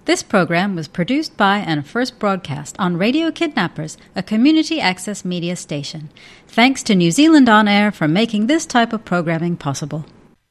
This program was produced by and first broadcast on Radio Kidnappers, a community access media station. Thanks to New Zealand On Air for making this type of programming possible.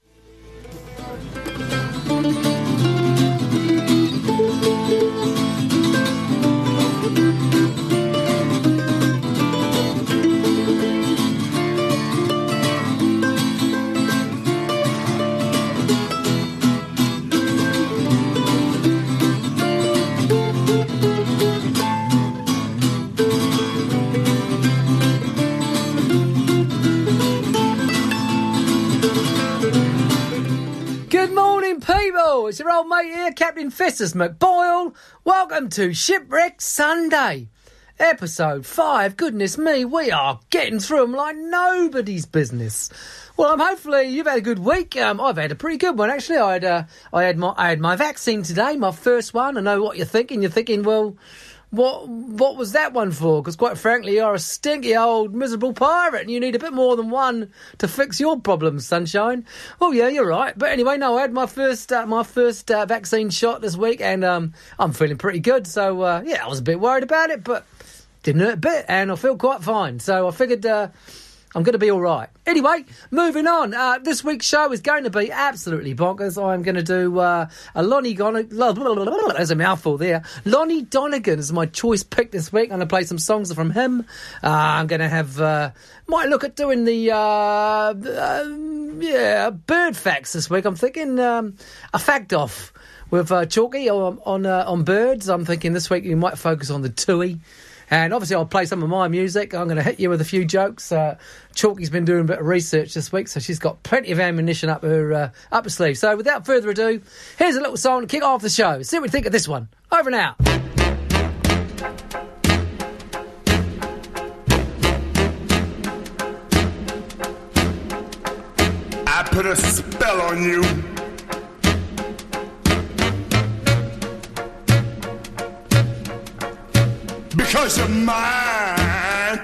It's your old mate here, Captain Festus McBoyle. Welcome to Shipwreck Sunday, episode 5. Goodness me, we are getting through them like nobody's business. Well, hopefully you've had a good week. I've had a pretty good one actually. I had my vaccine today, my first one. I know what you're thinking. You're thinking, well, what was that one for? Because quite frankly, you're a stinky old miserable pirate and you need a bit more than one to fix your problems, sunshine. Oh yeah, you're right. But anyway, no, I had my first vaccine shot this week and I'm feeling pretty good. So yeah, I was a bit worried about it, but didn't hurt a bit and I feel quite fine. So I figured I'm going to be all right. Anyway, moving on. This week's show is going to be absolutely bonkers. I'm going to do a Lonnie Donegan. There's a mouthful there. Lonnie Donegan is my choice pick this week. I'm going to play some songs from him. I'm going to have... might look at doing the bird facts this week. I'm thinking a fact off with Chalky on birds. I'm thinking this week you might focus on the tui. And obviously I'll play some of my music. I'm going to hit you with a few jokes. Chalky's been doing a bit of research this week, so she's got plenty of ammunition up her sleeve. So without further ado, here's a little song to kick off the show. See what we think of this one. Over now. I put a spell on you. Because you're mine.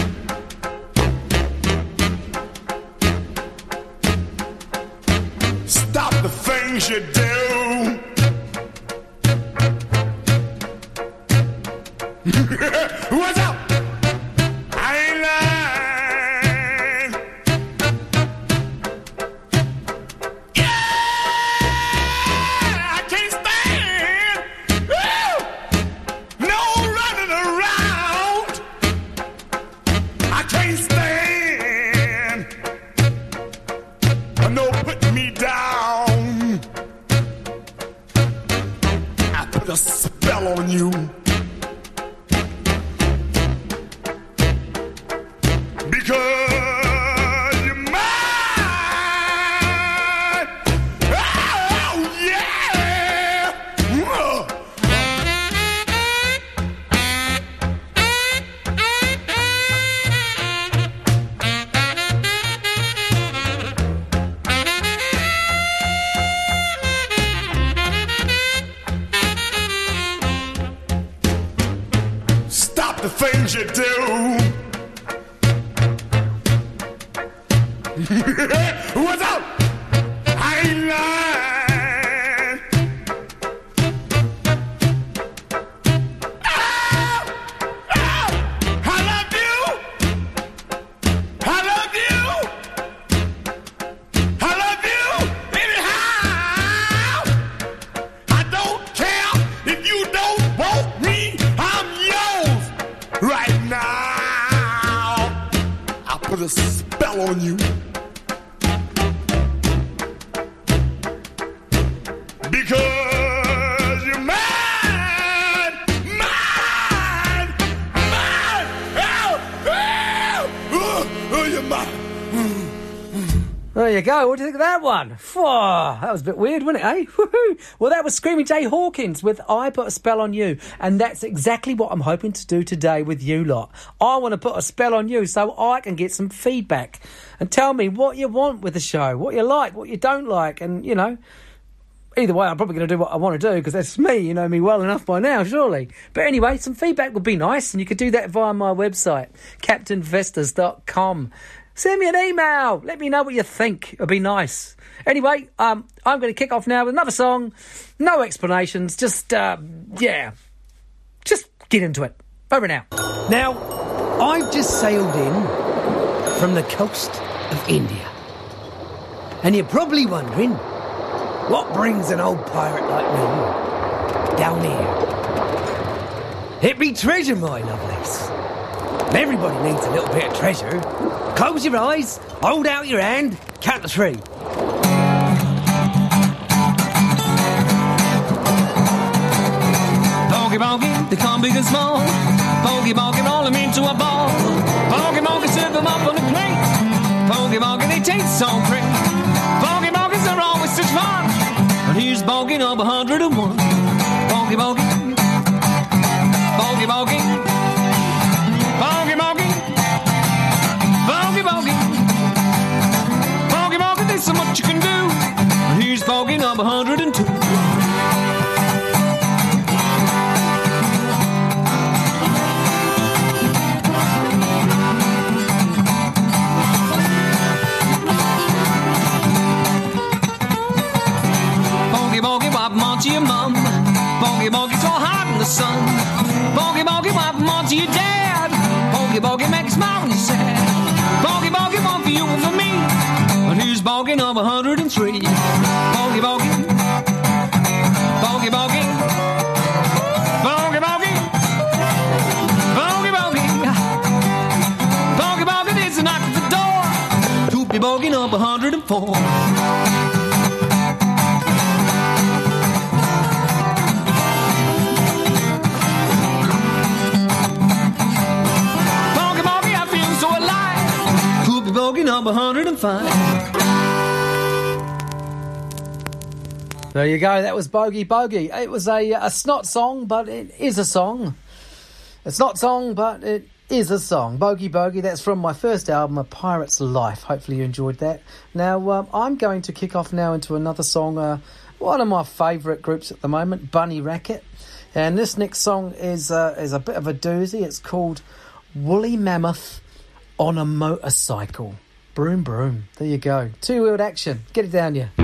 Stop the things you do. What's up? I ain't lying. Yeah, I can't stand. Woo! No running around. I can't stand. No putting me down. I put a spell on you. Because you're mine. Oh, yeah. Stop the things you do. What's up? I ain't lying. Oh, oh, I love you. I love you. I love you anyhow. I don't care if you don't want me. I'm yours right now. I put a spell on you. Because you're mine, mine, mine. Oh, you're mine. There you go. What do you think of that one? Whoa, that was a bit weird, wasn't it, eh? Woohoo. Well, that was Screaming Jay Hawkins with I Put a Spell on You. And that's exactly what I'm hoping to do today with you lot. I want to put a spell on you so I can get some feedback. And tell me what you want with the show, what you like, what you don't like. And, you know, either way, I'm probably going to do what I want to do because that's me. You know me well enough by now, surely. But anyway, some feedback would be nice. And you could do that via my website, captainvestas.com. Send me an email. Let me know what you think. It'd be nice. Anyway, I'm going to kick off now with another song. No explanations. Just get into it. Over now. Now, I've just sailed in from the coast of India. And you're probably wondering, what brings an old pirate like me down here? It be treasure, my lovelies. Everybody needs a little bit of treasure. Close your eyes, hold out your hand, count to 3. Bogey, bogey, they come big and small. Bogey, bogey, roll them into a ball. Bogey, bogey, serve them up on a plate. Bogey, bogey, they taste so great. Bogey, bogeys are always such fun. And here's bogey number 101. Bogey, bogey. Bogey, bogey. Bogey, bogey. Bogey, bogey. Bogey, bogey, there's so much you can do. And here's bogey number 102. To your mum, bogey bogey so hot in the sun. Bogey bogey wipe them on to your dad. Bogey bogey make you smile when you're sad. Bogey bogey one for you and for me. And here's bogey number 103. Bogey bogey, bogey bogey, bogey bogey, bogey bogey, bogey bogey. There's a knock at the door. Doopy bogey number 104. Bogey number 105. There you go. That was Bogey Bogey. It was a snot song, but it is a song. A snot song, but it is a song. Bogey Bogey. That's from my first album, A Pirate's Life. Hopefully you enjoyed that. Now I'm going to kick off now into another song. One of my favourite groups at the moment, Bunny Racket. And this next song is a bit of a doozy. It's called Woolly Mammoth on a Motorcycle. Broom, broom. There you go. Two-wheeled action. Get it down, you.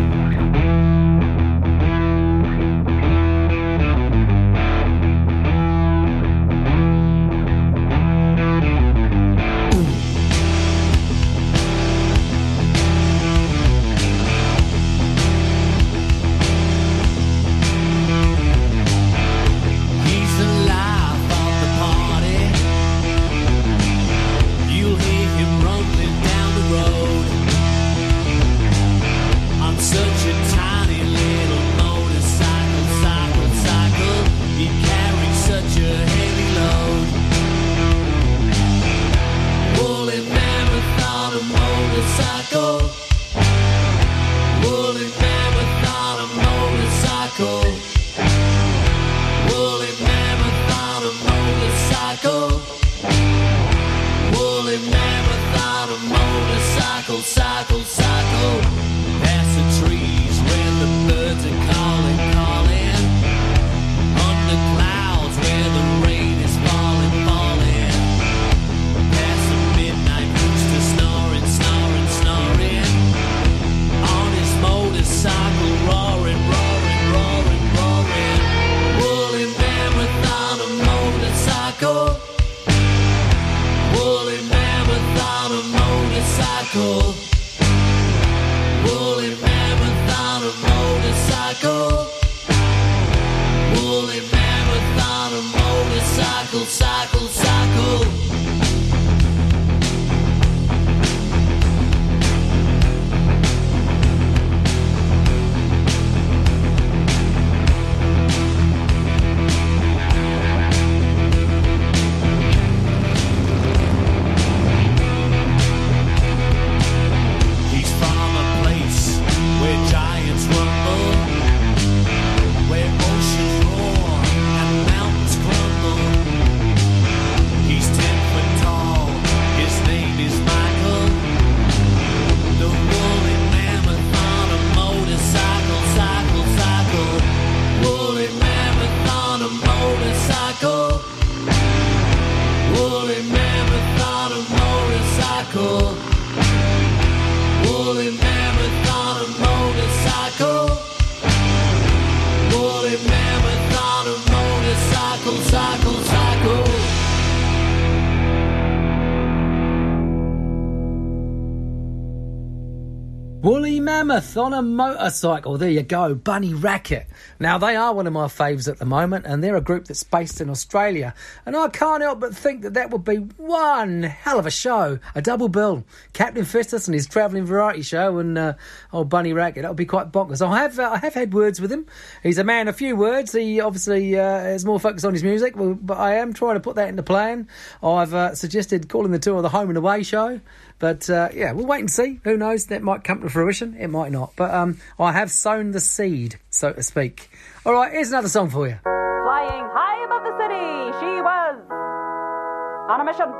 Mammoth on a motorcycle. There you go, Bunny Racket. Now, they are one of my faves at the moment, and they're a group that's based in Australia. And I can't help but think that that would be one hell of a show, a double bill. Captain Festus and his travelling variety show and old Bunny Racket. That would be quite bonkers. I have had words with him. He's a man of few words. He obviously is more focused on his music, but I am trying to put that into plan. I've suggested calling the tour the Home and Away show. But, yeah, we'll wait and see. Who knows? That might come to fruition. It might not. But I have sown the seed, so to speak. All right, here's another song for you. Flying high above the city, she was on a mission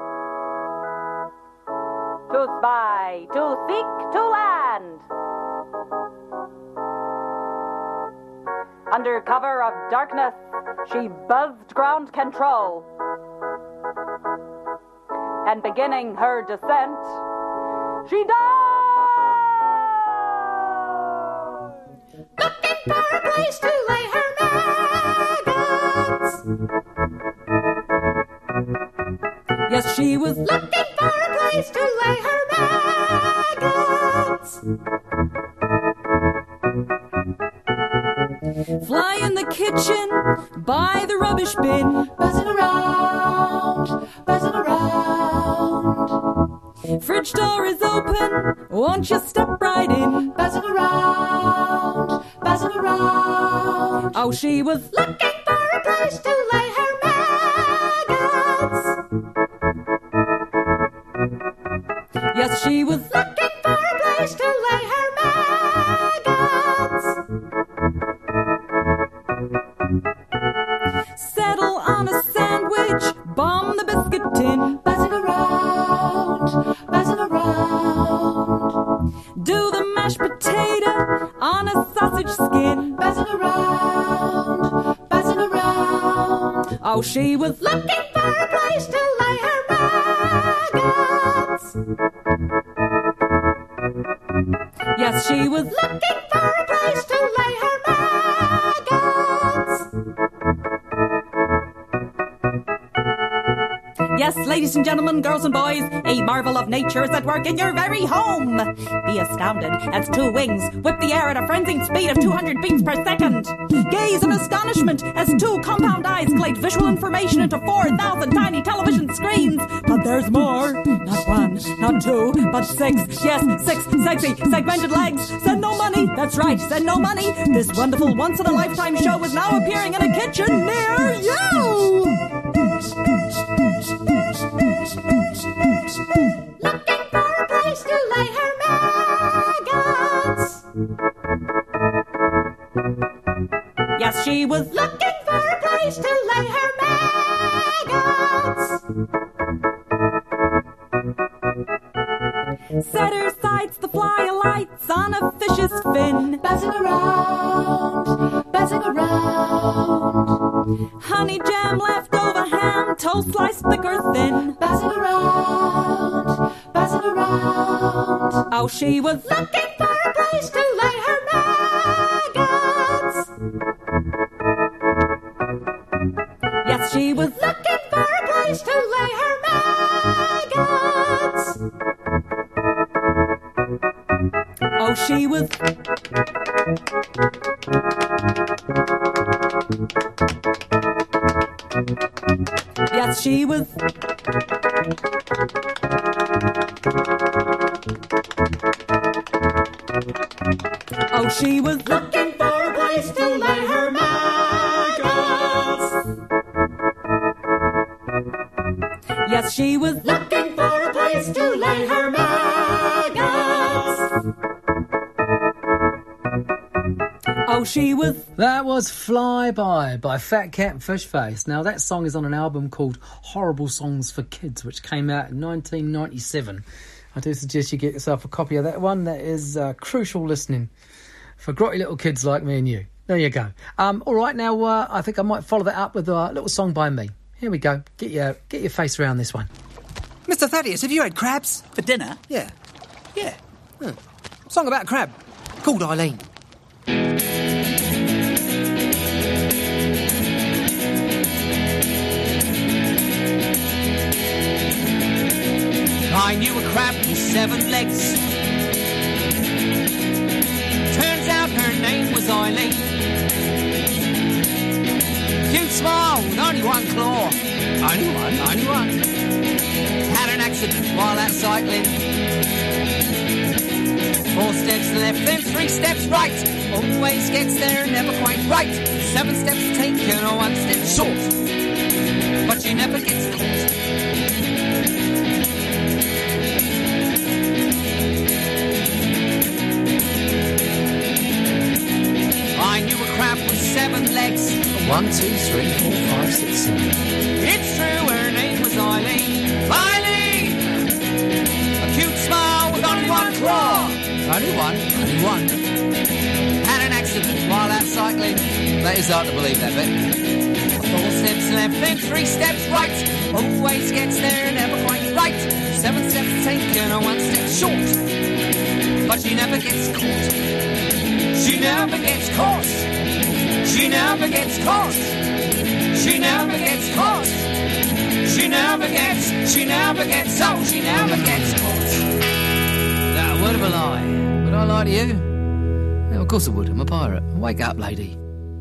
to spy, to seek, to land. Under cover of darkness, she buzzed ground control. And beginning her descent, she died! Looking for a place to lay her maggots. Yes, she was looking for a place to lay her maggots. Fly in the kitchen, by the rubbish bin, buzzing around, buzzing around. Fridge door is open, won't you step right in? Buzzing around, buzzing around. Oh, she was looking for a place to lay her maggots. Yes, she was looking for a place to lay her maggots. Settle on a sandwich, bomb the biscuit tin, buzzing around, buzzing around. Do the mashed potato on a sausage skin, buzzing around, buzzing around. Oh, she was looking for a place to lay her maggots. Yes, she was looking for a place to lay her maggots. Yes, ladies and gentlemen, girls and boys, a marvel of nature is at work in your very home. Be astounded as two wings whip the air at a frenzied speed of 200 beats per second. Gaze in astonishment as two compound eyes collate visual information into 4,000 tiny television screens. But there's more. Not one, not two, but six. Yes, 6 sexy, segmented legs. Send no money. That's right, send no money. This wonderful once-in-a-lifetime show is now appearing in a kitchen near you. Looking for a place to lay her maggots. Yes, she was looking for a place to lay her maggots. Set her sights, the fly alights on a fish's fin, buzzing around, buzzing around. Honey jam, leftover ham, toast sliced thick or thin, buzzing around, buzzing around. Oh, she was looking for a place to lay her maggots. Yes, she was looking for a place to lay her maggots. Oh, she was... Yes, she was... Oh, she was looking for a place to lay her maggots. Yes, she was looking for a place to lay her maggots. Oh, she was... That was Fly by Fat Cat and Fish Face. Now, that song is on an album called Horrible Songs for Kids, which came out in 1997. I do suggest you get yourself a copy of that one. That is crucial listening for grotty little kids like me and you. There you go. All right, now I think I might follow that up with a little song by me. Here we go. Get your face around this one. Mr. Thaddeus, have you had crabs? For dinner? Yeah. Yeah. Song about a crab. Called Eileen. I knew a crab with 7 legs. smile with only one claw. Only one. Had an accident while out cycling. 4 steps left, then 3 steps right. Always gets there, never quite right. 7 steps taken or 1 step short. But she never gets caught. I knew a crab with 7 legs. 1, 2, 3, 4, 5, 6, 7. It's true, her name was Eileen. Eileen! A cute smile with only 1 claw. Only one. Had an accident while out cycling. That is hard to believe, that bit. 4 steps left, then 3 steps right. Always gets there, never quite right. 7 steps taken or 1 step short. But she never gets caught. She never gets caught. She never gets caught. She never gets caught. She never gets caught. She never gets caught. That word of a lie. Would I lie to you? Yeah, of course I would. I'm a pirate. Wake up, lady.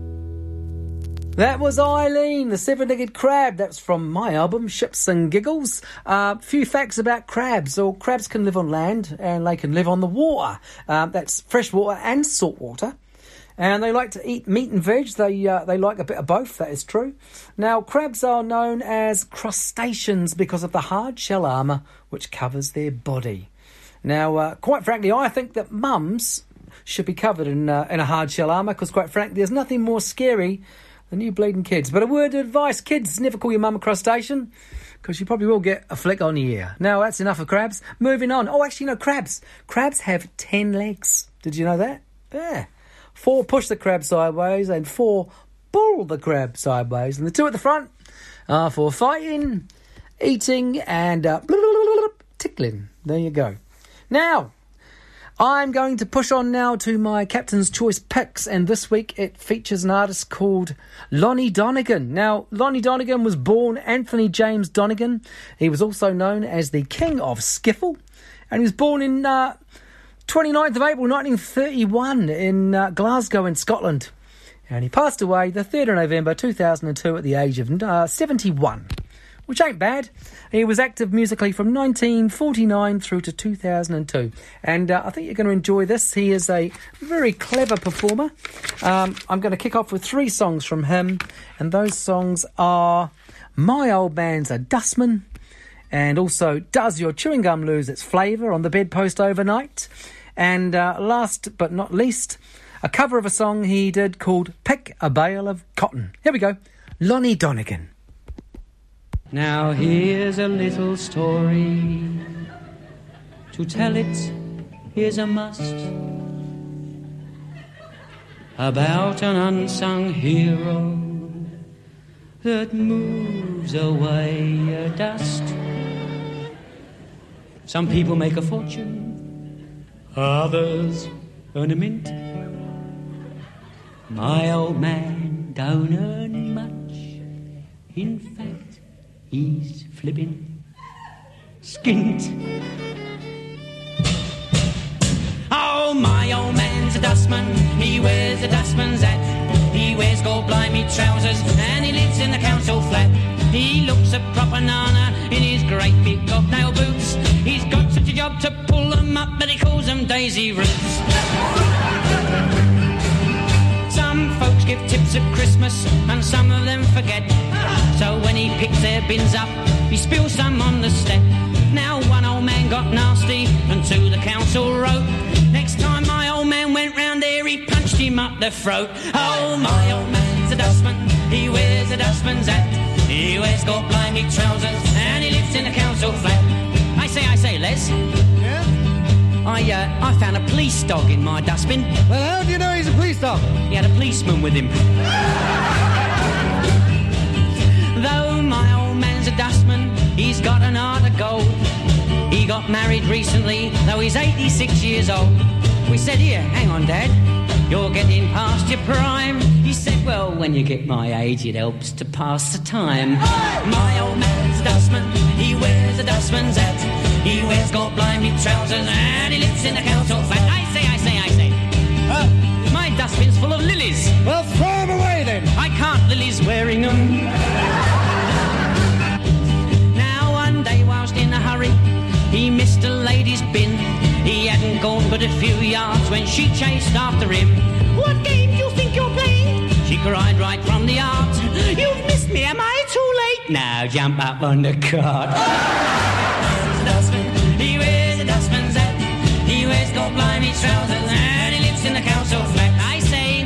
That was Eileen, the 7-legged crab. That's from my album, Ships and Giggles. Few facts about crabs. Well, crabs can live on land and they can live on the water. That's fresh water and salt water. And they like to eat meat and veg. They like a bit of both, that is true. Now, crabs are known as crustaceans because of the hard shell armour which covers their body. Now, quite frankly, I think that mums should be covered in a hard shell armour because, quite frankly, there's nothing more scary than you bleeding kids. But a word of advice, kids, never call your mum a crustacean because you probably will get a flick on the ear. Now, that's enough of crabs. Moving on. Oh, actually, no, crabs. Crabs have 10 legs. Did you know that? Yeah. 4 push the crab sideways and 4 pull the crab sideways. And the 2 at the front are for fighting, eating and tickling. There you go. Now, I'm going to push on now to my Captain's Choice picks, and this week it features an artist called Lonnie Donegan. Now, Lonnie Donegan was born Anthony James Donegan. He was also known as the King of Skiffle, and he was born in 29th of April 1931 in Glasgow in Scotland. And he passed away the 3rd of November 2002 at the age of 71. Which ain't bad. He was active musically from 1949 through to 2002. And I think you're going to enjoy this. He is a very clever performer. I'm going to kick off with 3 songs from him. And those songs are My Old Man's a Dustman. And also Does Your Chewing Gum Lose Its Flavour on the Bedpost Overnight. And last but not least, a cover of a song he did called Pick a Bale of Cotton. Here we go. Lonnie Donegan. Now here's a little story. To tell it is a must. About an unsung hero that moves away a dust. Some people make a fortune, others earn a mint. My old man don't earn much. In fact, he's flipping skint. Oh, my old man's a dustman. He wears a dustman's hat. He wears gold blimey trousers and he lives in the council flat. He looks a proper nana in his great big hobnail boots. He's got such a job to pull them up that he calls them daisy roots. Some folks give tips at Christmas and some of them forget. So when he picks their bins up, he spills some on the step. Now one old man got nasty and to the council wrote, next time my old man went round there, he punched him up the throat. Oh, my old man's a dustman. He wears a dustman's hat. He wears gold blimey trousers and he lives in a council flat. I say, Les. Yeah? I found a police dog in my dustbin. Well, how do you know he's a police dog? He had a policeman with him. Though my old man's a dustman, he's got an heart of gold. He got married recently, though he's 86 years old. We said, here, hang on, Dad, you're getting past your prime. He said, well, when you get my age, it helps to pass the time. My old man's a dustman, he wears a dustman's hat. He wears gold blimey trousers and he lives in a council flat. I say. My dustbin's full of lilies. Well, throw him away then. I can't, Lily's wearing them. a few yards when she chased after him. What game do you think you're playing? She cried right from the art. You've missed me, am I too late? Now jump up on the cart. He wears a dustman's hat. He wears gold blimey trousers and he lives in the council flat. I say.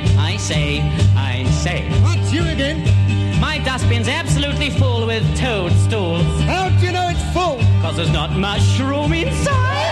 What's you again? My dustbin's absolutely full with toadstools. How do you know it's full? 'Cause there's not much room inside.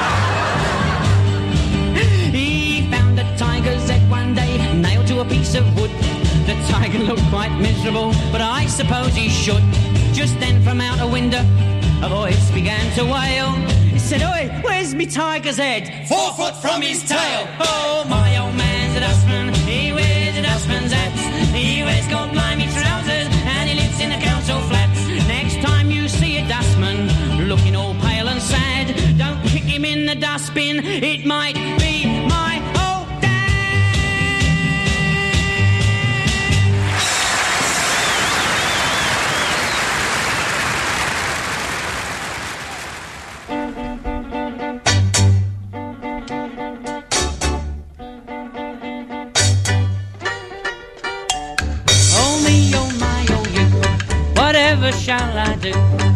He found a tiger's egg one day, nailed to a piece of wood. The tiger looked quite miserable, but I suppose he should. Just then from out a window, a voice began to wail. It said, "Oi, where's me tiger's head? 4 foot from his tail." Oh, my old man's a dustman. He wears a dustman's hat. He wears gold blimey trousers and he lives in a council flat. Next time you see a dustman looking all pale and sad, don't kick him in the dustbin. It might be my old whatever shall I do?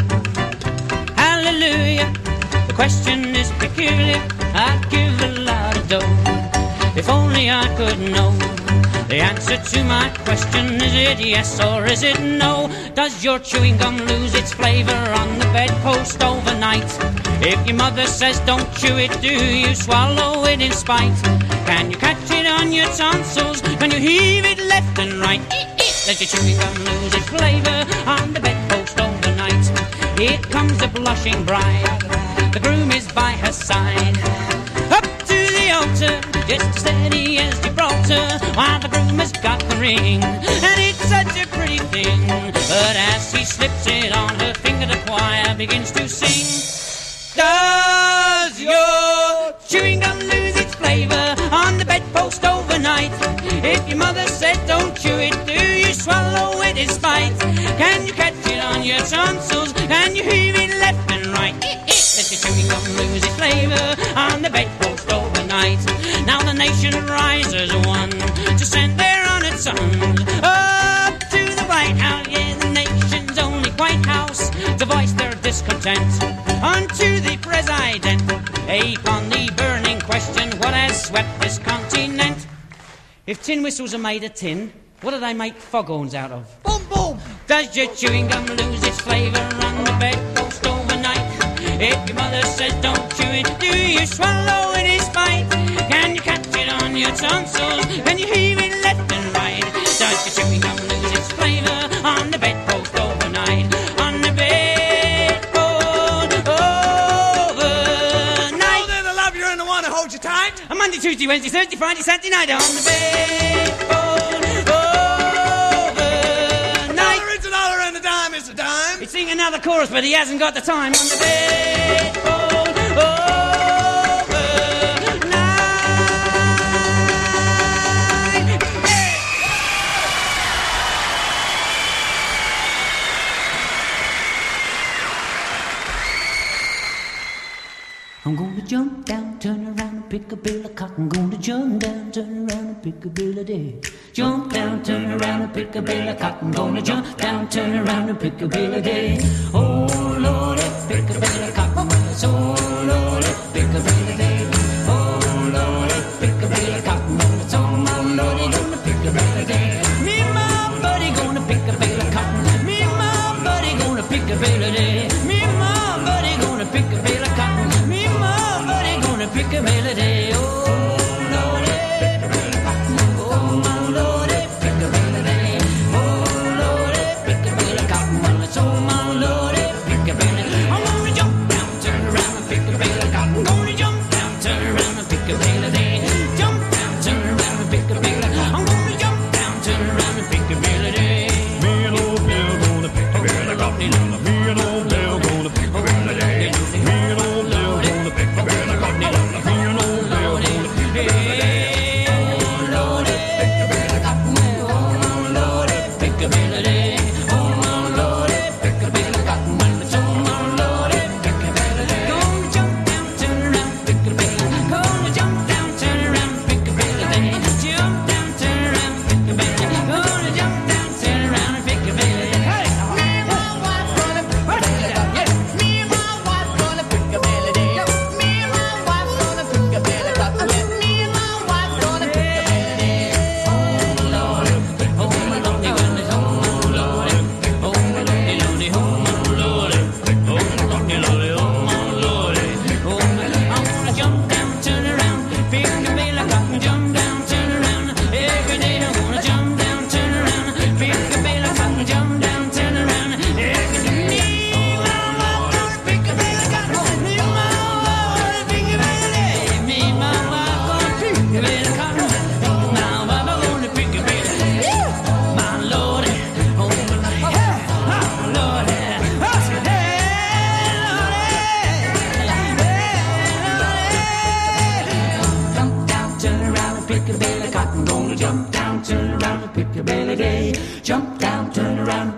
Hallelujah, the question is peculiar. I'd give a lot of dough if only I could know the answer to my question. Is it yes or is it no? Does your chewing gum lose its flavour on the bedpost overnight? If your mother says don't chew it, do you swallow it in spite? Can you catch it on your tonsils? Can you heave it left and right? Does your chewing gum lose its flavour on the bedpost overnight? Here comes the blushing bride, the groom is by her side. Up to the altar, just as steady as Gibraltar, while the groom has got the ring, and it's such a pretty thing. But as he slips it on her finger, the choir begins to sing. Does your chewing gum lose its flavour on the bedpost overnight? If your mother said don't chew it, do you swallow it in spite? Can you catch it on your tonsils? Can you heave it left and right? Let your chewing gum lose its flavour on the bedpost overnight. Now the nation rises one to send their honoured sons up to the White House. Yeah, the nation's only White House to voice their discontent unto the president. Upon the burning question, what has swept this continent? If tin whistles are made of tin, what do they make foghorns out of? Boom, boom! Does your chewing gum lose its flavour on the bedpost overnight? If your mother says don't chew it, do you swallow it in spite? Can you catch it on your tonsils? Can you heave it left and right? Does your chewing gum lose its flavour on the bedpost overnight? On the bedpost overnight. Oh, they're the love you and the one who holds you tight. A Monday, Tuesday, Wednesday, Thursday, Friday, Saturday night on the bedpost overnight. $1 is $1 and a dime is a dime. He'd sing another chorus, but he hasn't got the time on the bedpost overnight. I'm gonna jump down, turn around and pick a bill of cotton. Gonna jump down, turn around and pick a bill of day. Jump down, turn around and pick a bill of cotton. Gonna jump down, turn around and pick a bill of day. Oh Lord, pick a bill of cotton. Oh Lord, pick a bill of day. Oh Lord, pick a bill of cotton. Oh my Lord, gonna pick a bill of day. Me and my buddy gonna pick a bill of cotton. Me and my buddy gonna pick a bill of day. Me and my buddy gonna pick a bill of cotton. Me and my buddy gonna pick a bill of day. Oh Lord, pick a bill of cotton. Oh my Lord, pick a bill of day. Oh Lord, pick a bill of cotton. Well, it's oh my Lord, pick a bill of day. I'm gonna jump down, turn around and pick a bill of cotton. Gonna jump down, turn around and pick a bill of day. Jump down, turn around and pick a bill of. I'm gonna jump down, turn around and pick a bill of day. Me and old Bill gonna pick a bill of cotton. Me and old Bill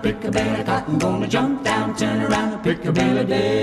pick a bale of cotton, gonna jump down, turn around and pick a bale of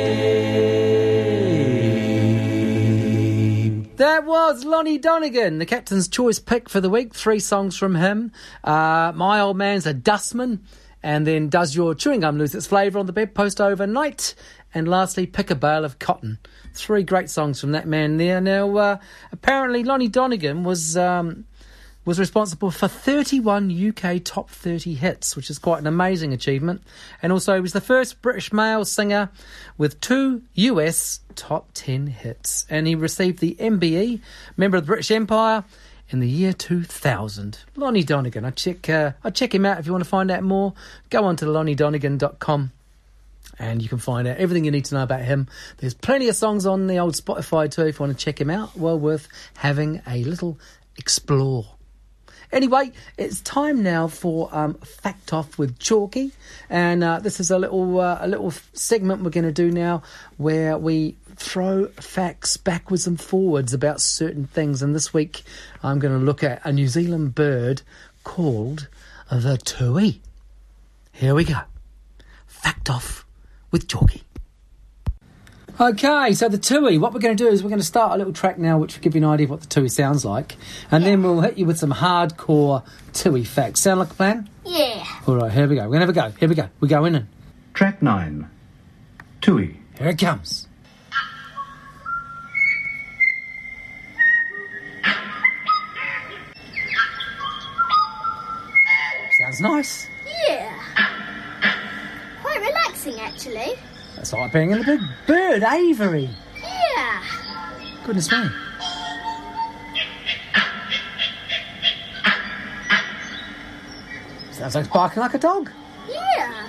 day. That was Lonnie Donegan, the captain's choice pick for the week. 3 songs from him. My Old Man's a Dustman. And then Does Your Chewing Gum Lose Its Flavour on the Bedpost Overnight? And lastly, Pick a Bale of Cotton. 3 great songs from that man there. Now, apparently Lonnie Donegan was responsible for 31 UK top 30 hits, which is quite an amazing achievement. And also he was the first British male singer with 2 US top 10 hits. And he received the MBE, Member of the British Empire, in the year 2000. Lonnie Donegan. I'd check him out if you want to find out more. Go on to lonniedonegan.com and you can find out everything you need to know about him. There's plenty of songs on the old Spotify too if you want to check him out. Well worth having a little explore. Anyway, it's time now for Fact Off with Chalky. And this is a little segment we're going to do now where we throw facts backwards and forwards about certain things. And this week I'm going to look at a New Zealand bird called the tui. Here we go. Fact Off with Chalky. Okay, so the tui, what we're going to do is we're going to start a little track now which will give you an idea of what the tui sounds like. And then we'll hit you with some hardcore tui facts. Sound like a plan? Yeah. All right, here we go. We're going to have a go. Here we go. We go in and... Track 9. Tui. Here it comes. Sounds nice. Yeah. Quite relaxing, actually. That's like being in a big bird aviary. Yeah. Goodness me. Sounds like barking like a dog. Yeah.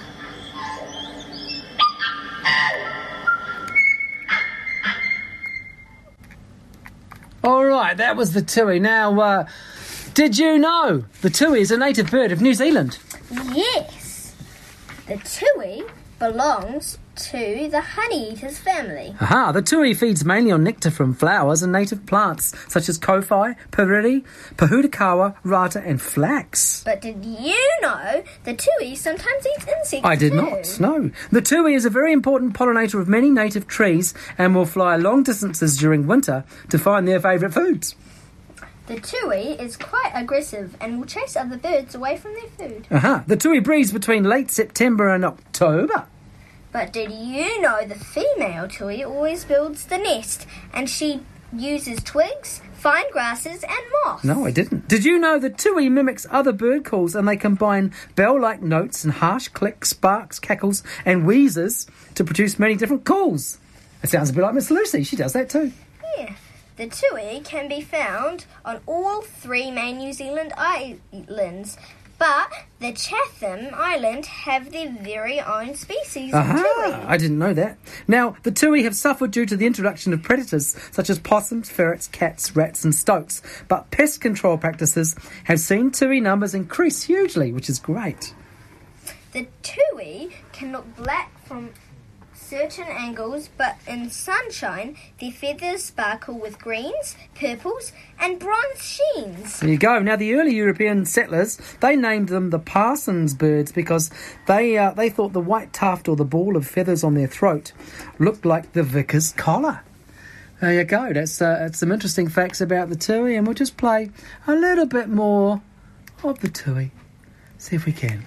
All right, that was the tui. Now, did you know the tui is a native bird of New Zealand? Yes. The tui belongs to the honeyeaters family. Aha, the tui feeds mainly on nectar from flowers and native plants such as kowhai, piriri, pahudakawa, rata and flax. But did you know the tui sometimes eats insects I did too? not, no. The tui is a very important pollinator of many native trees and will fly long distances during winter to find their favourite foods. The tui is quite aggressive and will chase other birds away from their food. Aha, the tui breeds between late September and October. But did you know the female tui always builds the nest and she uses twigs, fine grasses and moss? No, I didn't. Did you know the tui mimics other bird calls and they combine bell-like notes and harsh clicks, barks, cackles and wheezes to produce many different calls? It sounds a bit like Miss Lucy. She does that too. Yeah. The tui can be found on all 3 main New Zealand islands, but the Chatham Island have their very own species of tui. I didn't know that. Now, the tui have suffered due to the introduction of predators such as possums, ferrets, cats, rats and stoats, but pest control practices have seen tui numbers increase hugely, which is great. The tui can look black from certain angles, but in sunshine, their feathers sparkle with greens, purples, and bronze sheens. There you go. Now, the early European settlers, they named them the parson's birds because they thought the white tuft or the ball of feathers on their throat looked like the vicar's collar. There you go. That's some interesting facts about the tui, and we'll just play a little bit more of the tui. See if we can.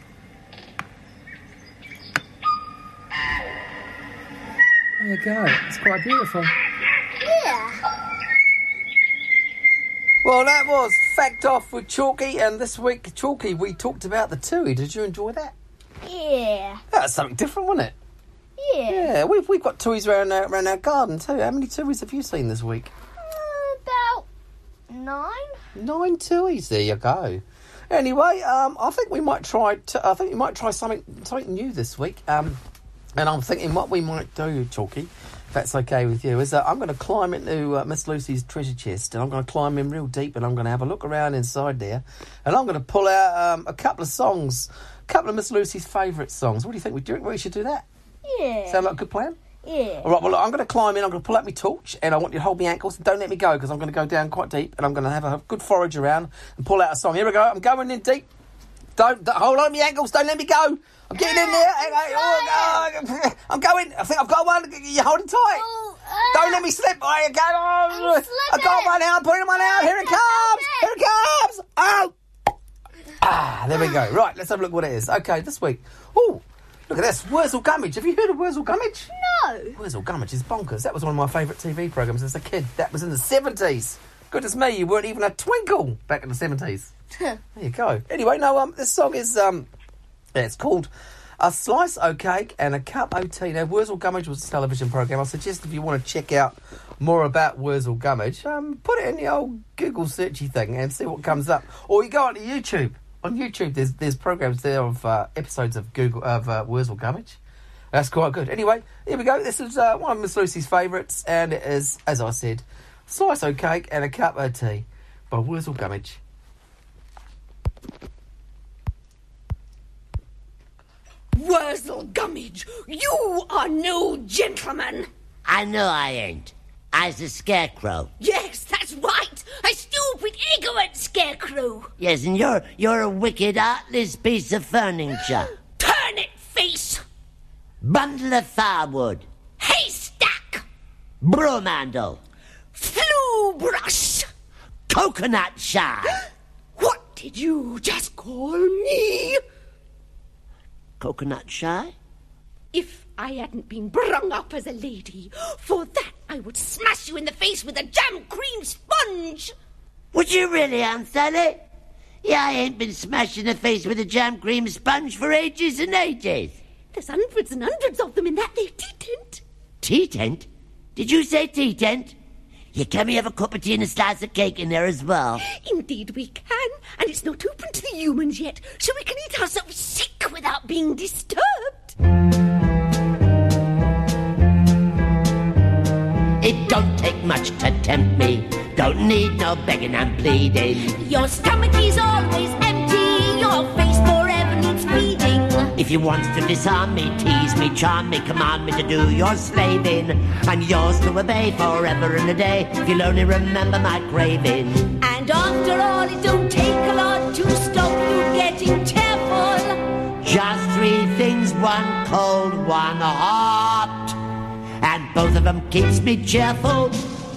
There you go. It's quite beautiful. Yeah. Well, that was Fact Off with Chalky, and this week, Chalky, we talked about the tui. Did you enjoy that? Yeah. That's something different, wasn't it? Yeah. Yeah, we've got tuis around our garden too. How many tuis have you seen this week? About 9. 9 tuis. There you go. Anyway, I think we might try. Something new this week. And I'm thinking what we might do, Chalky, if that's okay with you, is I'm going to climb into Miss Lucy's treasure chest, and I'm going to climb in real deep, and I'm going to have a look around inside there, and I'm going to pull out a couple of songs, a couple of Miss Lucy's favourite songs. What do you think? We should do that? Yeah. Sound like a good plan? Yeah. All right, well, look, I'm going to climb in, I'm going to pull out my torch, and I want you to hold my ankles. Don't let me go, because I'm going to go down quite deep, and I'm going to have a good forage around and pull out a song. Here we go. I'm going in deep. Don't hold on my ankles. Don't let me go. I'm getting in there. I'm going. I think I've got one. You're holding tight. Don't let me slip. I got one out. I'm putting one out. Here it comes. Here it comes. Oh. There we go. Right, let's have a look what it is. Okay, this week. Oh, look at this. Wurzel Gummidge. Have you heard of Wurzel Gummidge? No. Wurzel Gummidge is bonkers. That was one of my favourite TV programmes as a kid. That was in the 70s. Goodness me, you weren't even a twinkle back in the 70s. There you go. Anyway, no, this song is, it's called A Slice o' Cake and a Cup o' Tea. Now, Wurzel Gummidge was a television programme. I suggest if you want to check out more about Wurzel Gummidge, put it in the old Google searchy thing and see what comes up. Or you go onto YouTube. On YouTube, there's programs there of episodes of Wurzel Gummidge. That's quite good. Anyway, here we go. This is one of Miss Lucy's favourites, and it is, as I said, Slice o' Cake and a Cup o' Tea by Wurzel Gummidge. Wurzel Gummidge, you are no gentleman. I know I ain't. I's a scarecrow. Yes, that's right. A stupid, ignorant scarecrow. Yes, and you're a wicked, heartless piece of furniture. Turnip face. Bundle of firewood. Haystack. Broom handle. Flue brush. Coconut shy. What did you just call me? Coconut shy? If I hadn't been brung up as a lady, for that I would smash you in the face with a jam cream sponge. Would you really, Aunt Sally? Yeah, I ain't been smashed in the face with a jam cream sponge for ages and ages. There's hundreds and hundreds of them in that there tea tent. Tea tent? Did you say tea tent? Yeah, can we have a cup of tea and a slice of cake in there as well? Indeed we can, and it's not open to the humans yet, so we can eat ourselves sick without being disturbed. It don't take much to tempt me. Don't need no begging and pleading. Your stomach is always empty. Your face forever needs feeding. If you want to disarm me, tease me, charm me, command me to do your slaving, I'm yours to obey forever and a day, if you'll only remember my craving. And after all, it don't take a lot to stop you getting tearful. Just three things, one cold, one hot, and both of them keeps me cheerful.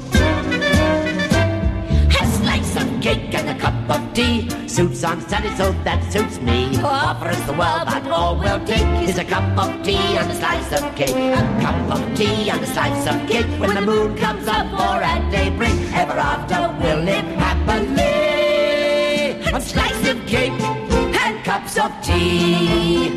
A slice of cake and a cup of tea suits Aunt Sally, so that suits me. Offers the world, but all we'll take is a cup of tea and a slice of cake. A cup of tea and a slice of cake. When the moon comes up or at daybreak, ever after we'll live happily. A slice of cake and cups of tea.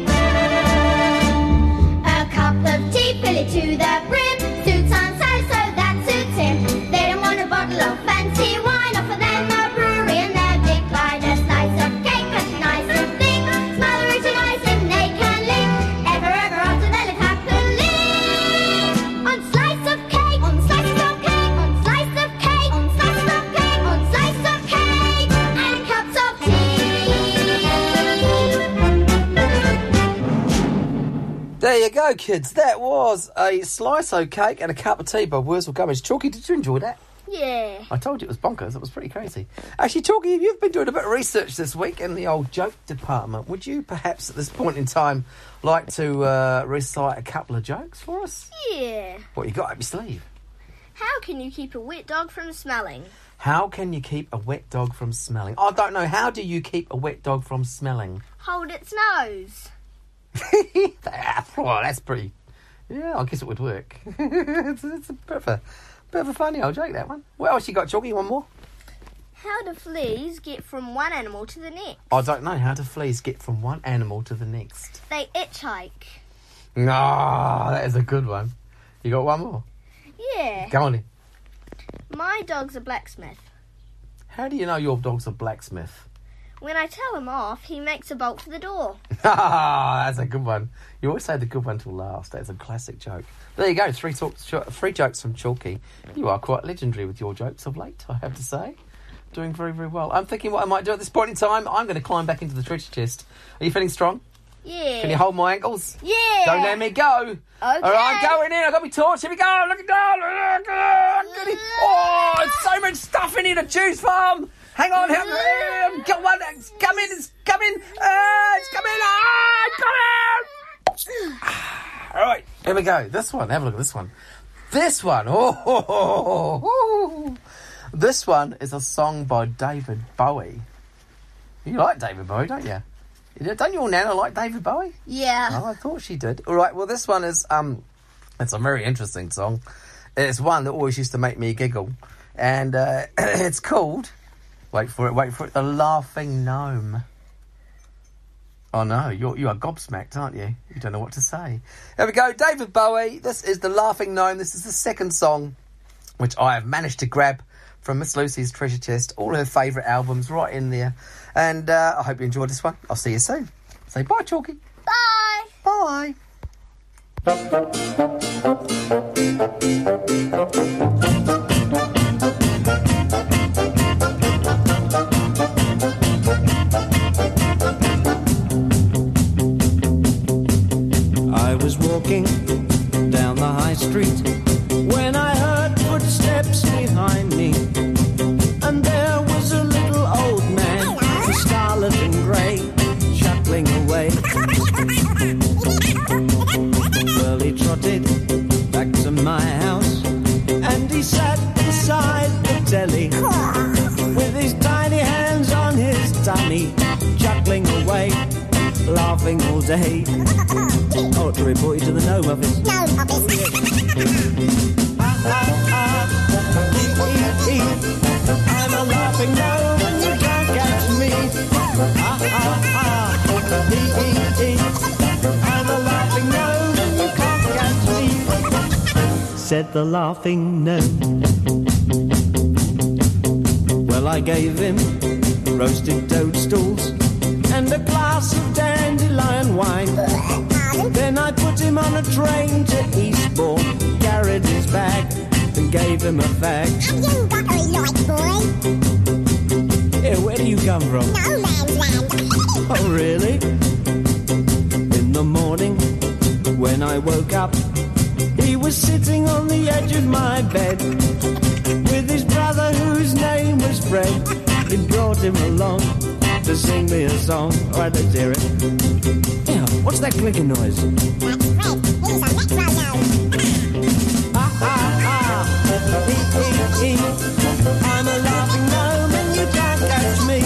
A cup of tea, fill it to the brim. Suits Aunt Sally, so that suits him. They don't want a bottle of fancy wine, offer them a brewery and they'll decline. A slice of cake, that's nice and thick. Smother it in ice and they can live ever, ever after they live happily. On slice of cake, on slices of cake, on slice of cake, on slices of cake, on slice of cake, and cups of tea. There you go, kids. That was A Slice o' Cake and a Cup of Tea by Wurzel Gummidge. Chalky, did you enjoy that? Yeah. I told you it was bonkers. It was pretty crazy. Actually, Chalky, you've been doing a bit of research this week in the old joke department. Would you perhaps at this point in time like to recite a couple of jokes for us? Yeah. What you got up your sleeve? How can you keep a wet dog from smelling? How can you keep a wet dog from smelling? I don't know. How do you keep a wet dog from smelling? Hold its nose. Well, that's pretty... Yeah, I guess it would work. it's a bit of a funny old joke, that one. What else you got, Chalky? One more? How do fleas get from one animal to the next? I don't know. How do fleas get from one animal to the next? They hitchhike. Ah, that is a good one. You got one more? Yeah. Go on then. My dog's a blacksmith. How do you know your dog's a blacksmith? When I tell him off, he makes a bolt for the door. Ah, that's a good one. You always say the good one till last. That's a classic joke. There you go. Three jokes from Chalky. You are quite legendary with your jokes of late, I have to say. Doing very, very well. I'm thinking what I might do at this point in time. I'm going to climb back into the treasure chest. Are you feeling strong? Yeah. Can you hold my ankles? Yeah. Don't let me go. Okay. All right, going in. I've got my torch. Here we go. Look at that. Oh, there's so much stuff in here to choose from. Hang on, come on, it's coming. It's coming. All right, here we go. This one, have a look at this one. This one, this one is a song by David Bowie. You like David Bowie, don't you? Don't your Nana like David Bowie? Yeah. Oh, I thought she did. All right, well, this one is, it's a very interesting song. It's one that always used to make me giggle. And it's called, wait for it, The Laughing Gnome. Oh, no, you are gobsmacked, aren't you? You don't know what to say. Here we go, David Bowie. This is The Laughing Gnome. This is the second song, which I have managed to grab from Miss Lucy's treasure chest. All her favourite albums right in there. And I hope you enjoyed this one. I'll see you soon. Say bye, Chalky. Bye. Bye. I was walking down the high street when I heard footsteps behind me, and there was a little old man, scarlet and grey, chuckling away. Well, he trotted back to my house, and he sat beside the telly with his tiny hands on his tummy, chuckling away, laughing all day. Oh, to report you to the gnome office. Gnome office. I'm a laughing gnome and you can't catch me. I'm a laughing gnome and you can't catch me, said the laughing gnome. Well, I gave him roasted toadstools and a glass of dandelion wine. Then I put him on a train to Eastbourne, carried his bag and gave him a fag. Have you got a light, boy? Yeah, where do you come from? No man's land. Oh, really? In the morning, when I woke up, he was sitting on the edge of my bed with his brother whose name was Fred. He brought him along to sing me a song. All right, let's hear it. Yeah, what's that clicking noise? That's Fred. He's a metronome. I'm a laughing gnome and you can't catch me.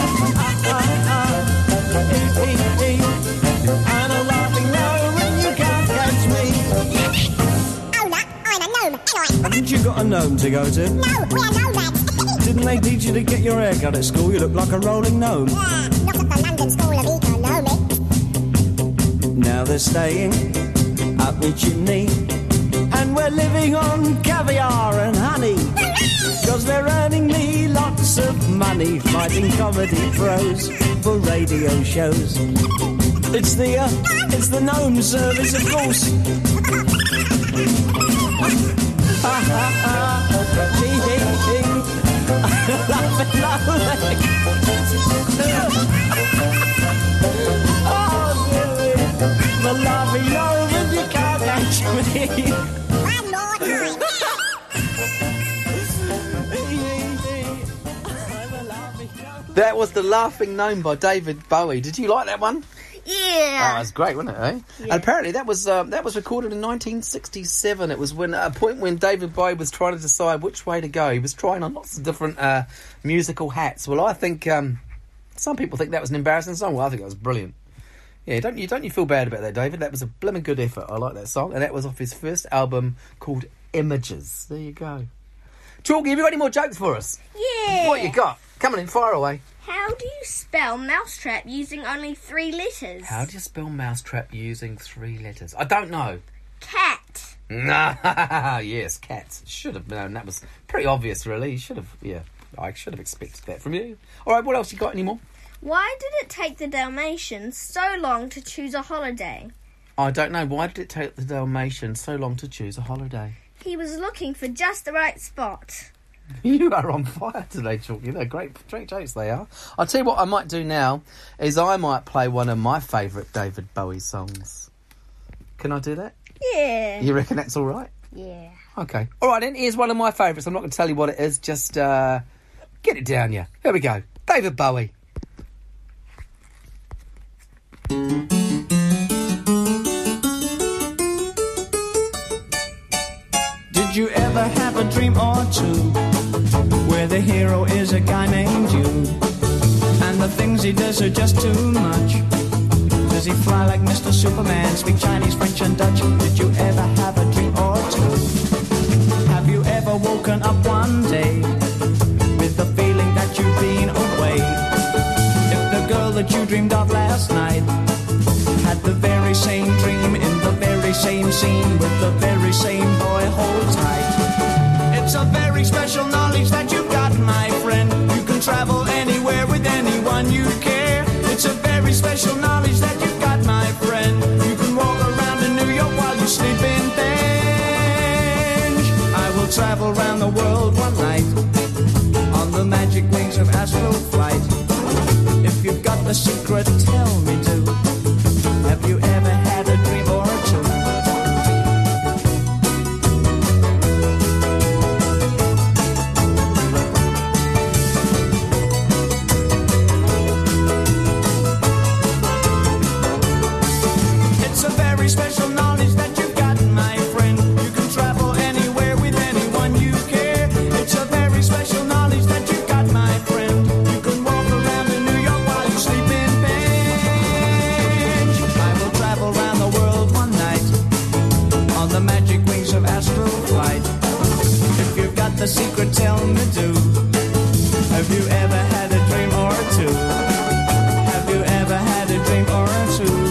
I'm a laughing gnome and you can't catch me. Oh, no, I'm a gnome. Anyway. Haven't you got a gnome to go to? No, we're nomads. Didn't they teach you to get your hair cut at school? You look like a rolling gnome. Yeah, not at the London School of Economics. Now they're staying up the chimney, and we're living on caviar and honey, because they're earning me lots of money fighting comedy pros for radio shows. It's the gnome service, of course. Ha ha ha, hee hee hee, laughing lovely. Oh, really? The laughing gnome and you can't catch me. One more time. That was The Laughing Gnome by David Bowie. Did you like that one? Yeah. Oh, it was great, wasn't it, eh? Yeah. And apparently that was recorded in 1967. It was when a point when David Bowie was trying to decide which way to go. He was trying on lots of different musical hats. Well, I think some people think that was an embarrassing song. Well, I think it was brilliant. Yeah, don't you feel bad about that, David? That was a blimmin' good effort. I like that song. And that was off his first album called Images. There you go. Chalky, have you got any more jokes for us? Yeah. What you got? Come on in, fire away. How do you spell mousetrap using only 3 letters? How do you spell mousetrap using 3 letters? I don't know. Cat. Yes, cat. Should have known. That was pretty obvious, really. You should have, yeah. I should have expected that from you. All right, what else you got anymore? Why did it take the Dalmatians so long to choose a holiday? I don't know. Why did it take the Dalmatians so long to choose a holiday? He was looking for just the right spot. You are on fire today, Chalky. They're great jokes, they are. I'll tell you what I might do now is I might play one of my favourite David Bowie songs. Can I do that? Yeah. You reckon that's all right? Yeah. Okay. All right, then. Here's one of my favourites. I'm not going to tell you what it is. Just get Get it down, yeah. Here we go. David Bowie. Did you ever have a dream or two where the hero is a guy named you and the things he does are just too much? Does he fly like Mr. Superman, speak Chinese, French and Dutch? Did you ever have a dream or two? Have you ever woken up one day with the feeling that you've been away? If the girl that you dreamed of last night had the very same dream in the very same scene with the very same boy, hold tight. It's a very special knowledge that you've got, my friend. You can travel anywhere with anyone you care. It's a very special knowledge that you've got, my friend. You can walk around in New York while you sleep in Benj. I will travel around the world one night on the magic wings of astral flight. If you've got the secret, tell me do. Have you ever had a dream or two? It's a very special knowledge that you've got, my friend. You can travel anywhere with anyone you care. It's a very special knowledge that you've got, my friend. You can walk around in New York while you sleep in Benj. I will travel around the world one night on the magic wings of astral flight. If you've got the secret, tell me do. Have you ever had a dream or two? Have you ever had a dream or two?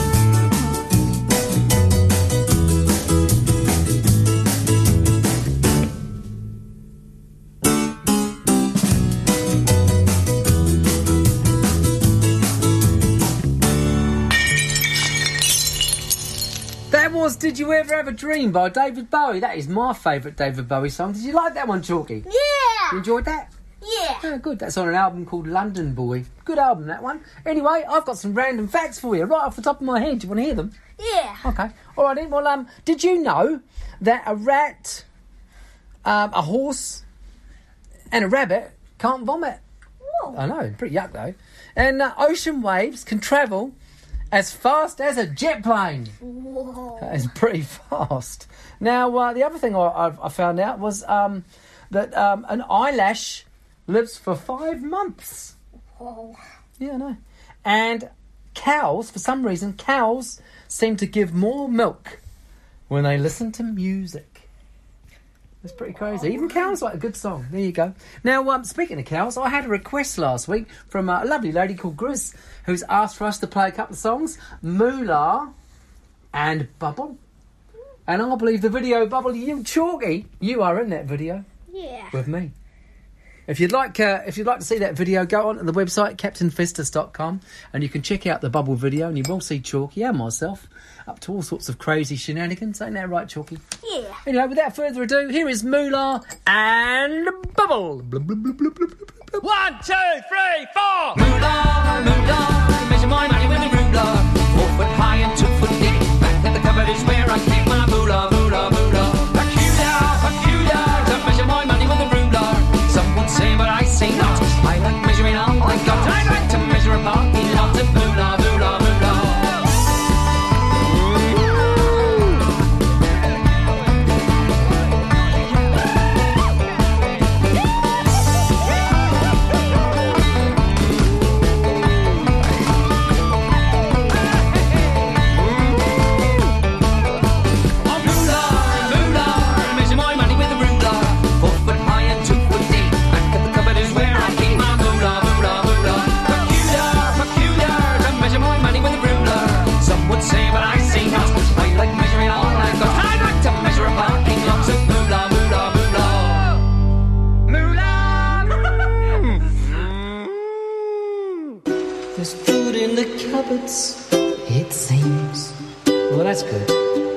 That was Did You Ever Have a Dream by David Bowie. That is my favourite David Bowie song. Did you like that one, Chalky? Yeah! You enjoyed that? Yeah. Oh, good. That's on an album called London Boy. Good album, that one. Anyway, I've got some random facts for you, right off the top of my head. Do you want to hear them? Yeah. Okay. All right then. Well, did you know that a rat, a horse, and a rabbit can't vomit? Whoa. I know. Pretty yuck, though. And ocean waves can travel as fast as a jet plane. Whoa. That is pretty fast. Now, the other thing I found out was that an eyelash lives for 5 months. Whoa. Yeah, I know. And cows, for some reason, cows seem to give more milk when they listen to music. That's pretty crazy. Even cows like a good song. There you go. Now, speaking of cows, I had a request last week from a lovely lady called Gris, who's asked for us to play a couple of songs, Moolah and Bubble. And I believe the video, Bubble, you, Chalky, you are in that video. Yeah. With me. If you'd like to see that video, go on to the website captainfestus.com and you can check out the Bubble video and you will see Chalky and myself up to all sorts of crazy shenanigans. Ain't that right, Chalky? Yeah. Anyway, without further ado, here is Moolah and Bubble. 1, 2, 3, 4. Moolah, moolah, measure my money with a ruler. 4 foot high and 2 foot deep. Back at the cupboard is where I keep my moolah, moolah, moolah. Peculiar, peculiar, don't measure my money with a ruler. Some would say, but I say not. I like measuring all I got. I like to measure a parking lot of moolah, moolah, moolah. It seems. Well, that's good.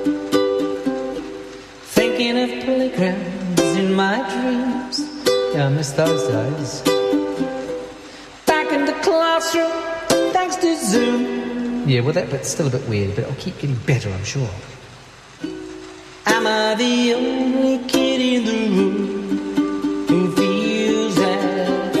Thinking of playgrounds in my dreams. Yeah, I miss those days. Back in the classroom, thanks to Zoom. Yeah, well, that bit's still a bit weird, but it'll keep getting better, I'm sure. Am I the only kid in the room who feels that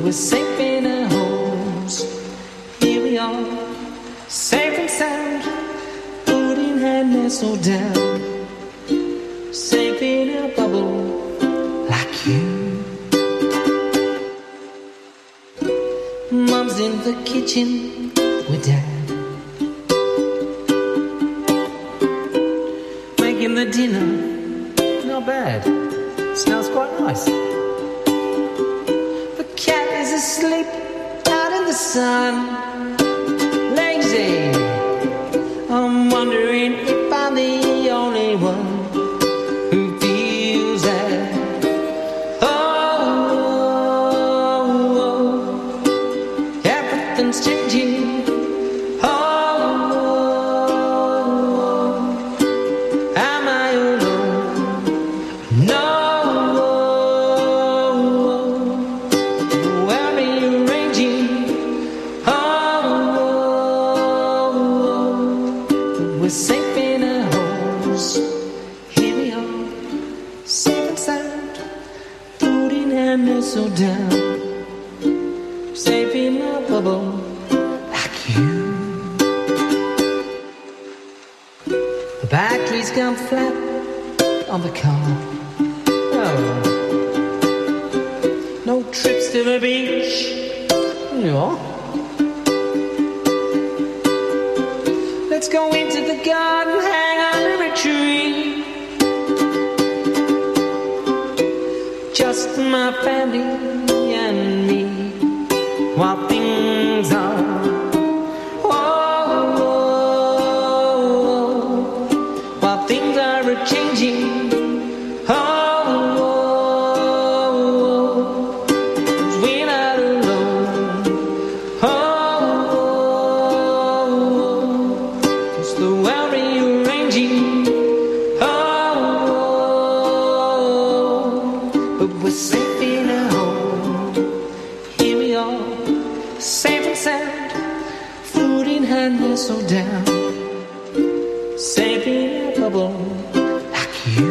we're safe in our homes. Here we are, safe and sound, food in hand, nestled down, safe in our bubble, like you. Mum's in the kitchen with Dad, making the dinner. Not bad, smells quite nice. The cat is asleep out in the sun, lazy. I'm wondering if I'm the only one who feels that. Oh, everything's changing. Am I alone? No. Where are you ranging? We're safe in our homes. Here we are, safe and sound, food in hand, nestled down, safe in our bubble, like you. The batteries come flat on the car. Oh, no trips to the beach. No. Let's go into the garden, hang under a tree. Just my family and me, while things are. While things are changing. We're not alone. It's the world rearranging. But we're safe in our home. Here we are, safe and sound, food in hand, nestled down, safe in a bubble, like you.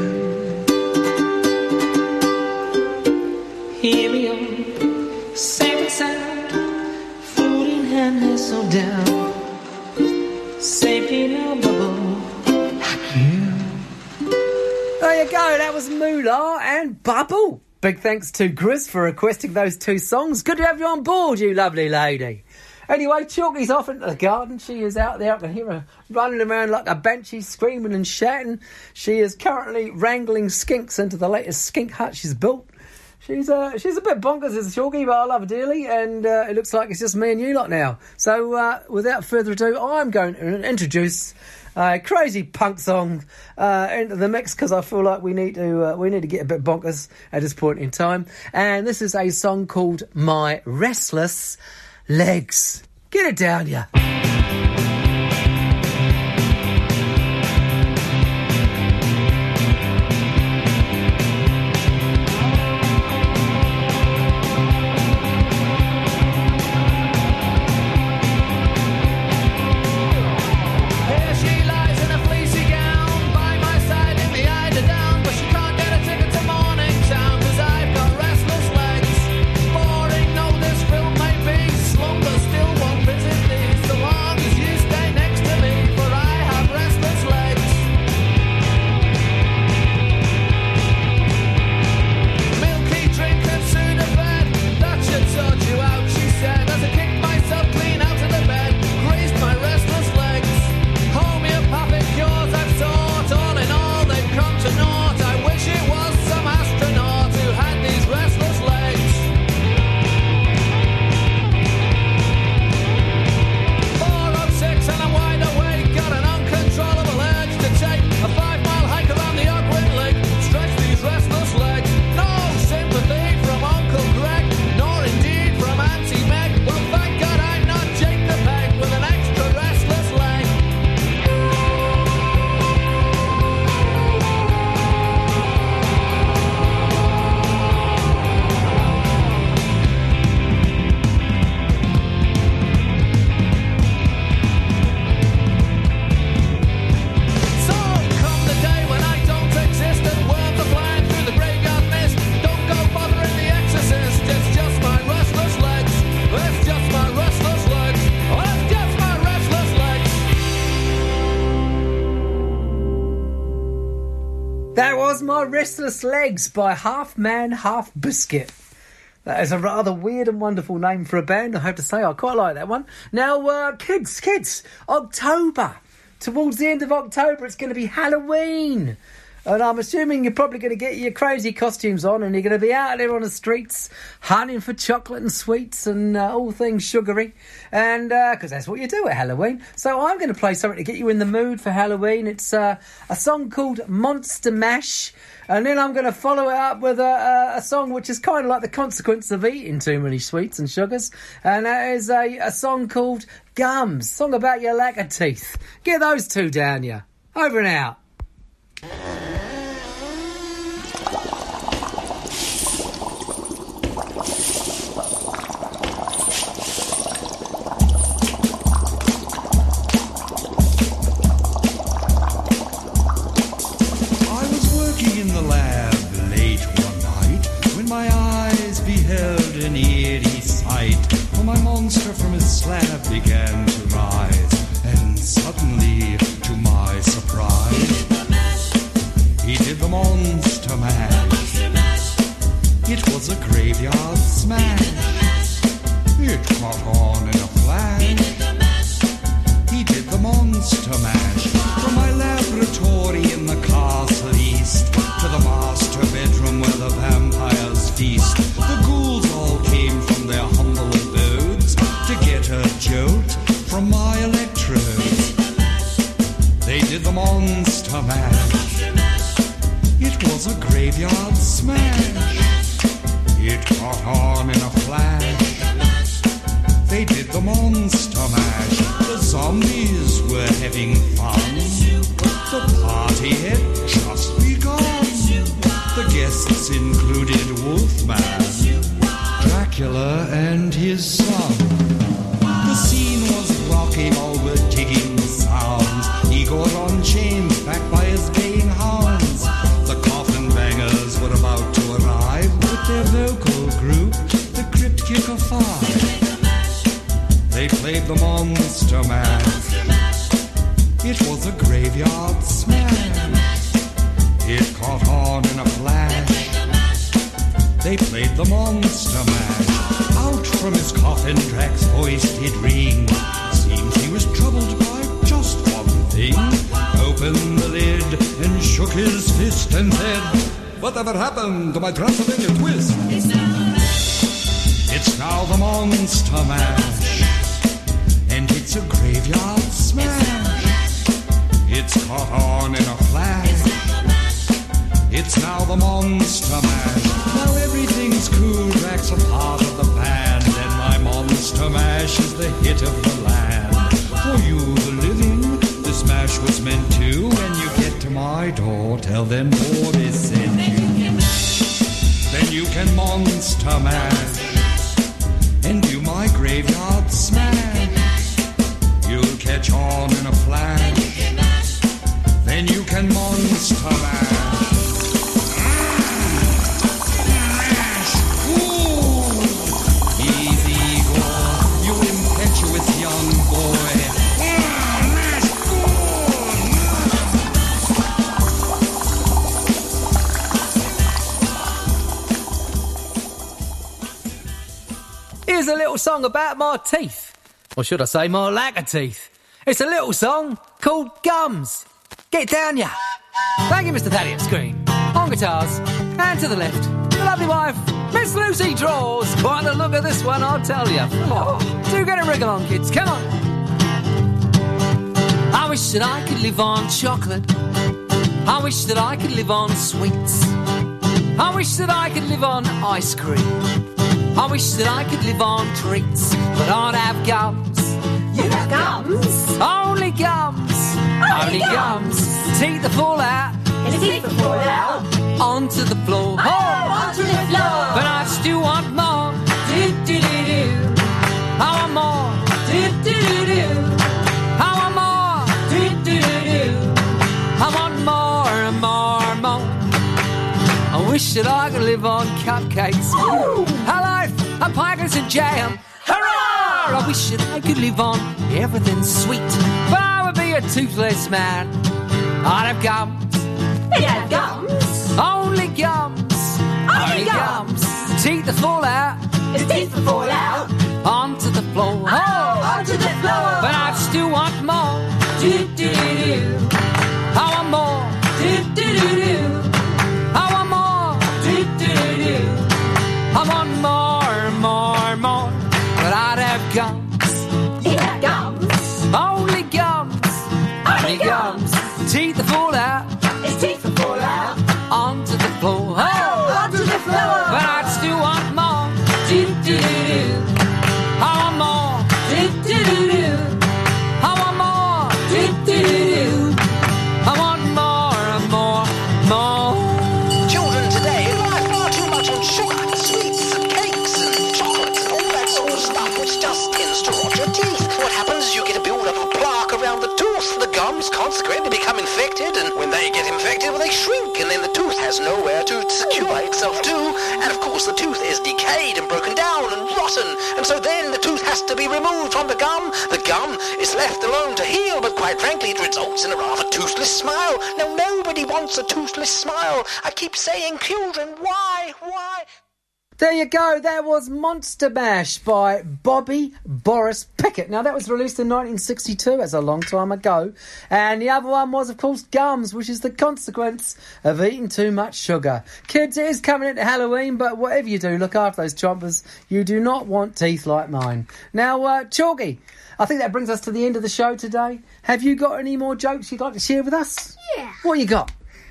Here we are, safe and sound, food in hand, nestled down, safe in a bubble, like you. There you go, that was Moolah and Bubble. Big thanks to Gris for requesting those two songs. Good to have you on board, you lovely lady. Anyway, Chalky's off into the garden. She is out there. I can hear her running around like a banshee, screaming and shouting. She is currently wrangling skinks into the latest skink hut she's built. She's a bit bonkers as Chalky, but I love her dearly, and it looks like it's just me and you lot now. So without further ado, I'm going to introduce a crazy punk song into the mix, because I feel like we need to get a bit bonkers at this point in time. And this is a song called My Restless Legs. Get it down, ya. Boring, no, this film may be slow, but still won't visit these. The was My Restless Legs by Half Man, Half Biscuit. That is a rather weird and wonderful name for a band, I have to say. I quite like that one. Now, kids, October. Towards the end of October, it's going to be Halloween. And I'm assuming you're probably going to get your crazy costumes on and you're going to be out there on the streets hunting for chocolate and sweets and all things sugary. And because that's what you do at Halloween. So I'm going to play something to get you in the mood for Halloween. It's a song called Monster Mash. And then I'm going to follow it up with a song which is kind of like the consequence of eating too many sweets and sugars. And that is a song called Gums. Song about your lack of teeth. Get those two down you. Over and out. My monster from his slab began to rise, and suddenly, to my surprise, he did the monster mash. It was a graveyard smash. It caught on in a flash. He did the monster mash. From my laboratory in the castle east to the master bedroom where the vampires feast, the ghouls all came from their humble abodes to get a jolt from my electrodes. They did the monster mash. It was a graveyard smash. It caught on in a flash. They did the monster mash. The zombies were having fun. The party had just begun. The guests included Wolfman, Dracula and his son. The scene was rocking, all were digging the sounds. Igor on chains, backed by his baying hounds. The coffin bangers were about to arrive with their vocal group, the Crypt Kicker 5. They played the monster mash. It was a graveyard smash. It caught on in a flash. They played the monster mash. Out from his coffin, Drac's voice did ring. Seems he was troubled by just one thing. Opened the lid and shook his fist and said, "Whatever happened to my Transylvania twist?" It's now the monster mash. And it's a graveyard smash. It's caught on in a flash. It's now the monster mash. Now everything's cool, Drac's a part of the band, and my monster mash is the hit of the land. For you, the living, this mash was meant to. When you get to my door, tell them Boris sent you. Then you can monster mash and do my graveyard smash. You'll catch on in a flash. Then you can monster mash. Here's a little song about my teeth. Or should I say my lack of teeth. It's a little song called Gums. Get down, ya. Thank you, Mr. Thaddeus Green. On guitars. And to the left, the lovely wife, Miss Lucy Draws. Quite a look at this one, I'll tell you. Oh, do get a wriggle on, kids. Come on. I wish that I could live on chocolate. I wish that I could live on sweets. I wish that I could live on ice cream. I wish that I could live on treats, but I'd have gums. You have gums? Only gums. Only gums. Teeth that fall out. Teeth that fall out. Onto the floor. Oh, onto the floor. But I still want more. Do-do-do-do. I want more. Do-do-do-do. I want more. Do-do-do-do. I want more and more and more. I wish that I could live on cupcakes. Hello, and pancakes and jam. Hurrah! I wish that I could live on everything sweet. But I would be a toothless man. I'd have gums. You have gums? Only gums. Only gums. Teeth that fall out. His teeth will fall out. Onto the floor. Oh, onto the floor. But I still want more. Do-do-do-do. I want more. Do-do-do-do. I want more. Do-do-do-do. I want more. But I'd have gums. Yeah, gums. Only gums. Only gums. Teeth that fall out. His teeth will fall out. Onto the floor. Oh, onto the floor. But I'd still want more. Do-do-do-do. I want more. Do-do-do-do. I want more. Do-do-do-do. I want more. Children today rely far too much on sugar, sweets, and cakes, and chocolates, and all that sort of stuff, which just tends to rot your teeth. What happens is you get a build-up of plaque around the tooth. The gums consequently become infected, and when they get infected, well, they shrink, and then the tooth has nowhere to secure itself to, and of course the tooth is decayed and broken down and rotten, and so then the tooth has to be removed from the gum. The gum is left alone to heal, but quite frankly it results in a rather toothless smile. Now nobody wants a toothless smile. I keep saying, children, why? There you go, that was Monster Mash by Bobby Boris Pickett. Now that was released in 1962, that's a long time ago. And the other one was, of course, Gums, which is the consequence of eating too much sugar. Kids, it is coming into Halloween, but whatever you do, look after those chompers. You do not want teeth like mine. Now, Chalky, I think that brings us to the end of the show today. Have you got any more jokes you'd like to share with us? Yeah. What you got?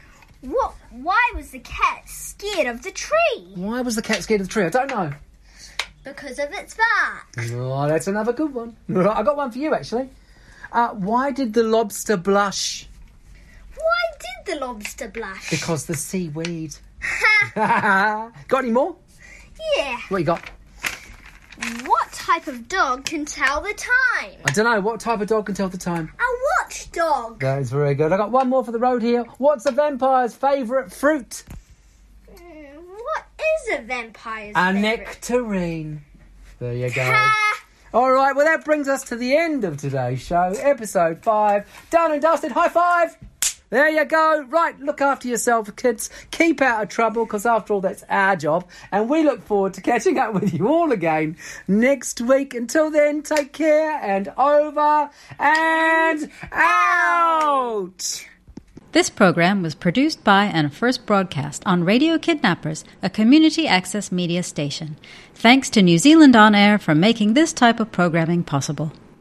Why was the cat scared of the tree? Why was the cat scared of the tree? I don't know. Because of its bark. Oh, that's another good one. Right, I got one for you, actually. Why did the lobster blush? Why did the lobster blush? Because the seaweed. Got any more? Yeah. What you got? What type of dog can tell the time? I don't know. What type of dog can tell the time? A watchdog. That is very good. I got one more for the road here. What's a vampire's favourite fruit? What is a vampire's A favourite? nectarine. There you go. All right, well, that brings us to the end of today's show, episode 5. Done and dusted. High five. There you go. Right, look after yourself, kids. Keep out of trouble, because after all, that's our job. And we look forward to catching up with you all again next week. Until then, take care, and over and out. This program was produced by and first broadcast on Radio Kidnappers, a community access media station. Thanks to New Zealand On Air for making this type of programming possible.